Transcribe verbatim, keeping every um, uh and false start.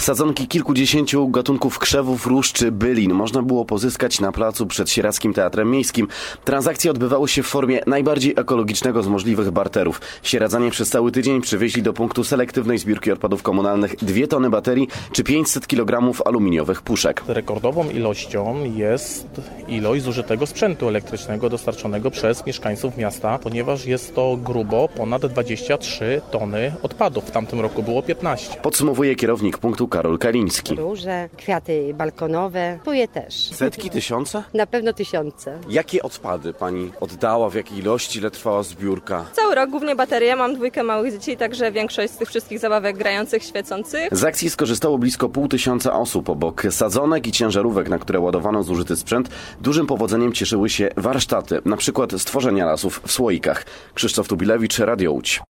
Sadzonki kilkudziesięciu gatunków krzewów, róż czy bylin można było pozyskać na placu przed Sieradzkim Teatrem Miejskim. Transakcje odbywały się w formie najbardziej ekologicznego z możliwych barterów. Sieradzanie przez cały tydzień przywieźli do punktu selektywnej zbiórki odpadów komunalnych dwie tony baterii czy pięćset kilogramów aluminiowych puszek. Rekordową ilością jest ilość zużytego sprzętu elektrycznego dostarczonego przez mieszkańców miasta, ponieważ jest to grubo ponad dwadzieścia trzy tony odpadów. W tamtym roku było piętnaście. Podsumowuje kierownik punktu Karol Kaliński. Róże, kwiaty balkonowe, tuje też. Setki, tysiące? Na pewno tysiące. Jakie odpady pani oddała, w jakiej ilości, ile trwała zbiórka? Cały rok głównie baterie, mam dwójkę małych dzieci, także większość z tych wszystkich zabawek grających, świecących. Z akcji skorzystało blisko pół tysiąca osób. Obok sadzonek i ciężarówek, na które ładowano zużyty sprzęt, dużym powodzeniem cieszyły się warsztaty, na przykład stworzenia lasów w słoikach. Krzysztof Tubilewicz, Radio Łódź.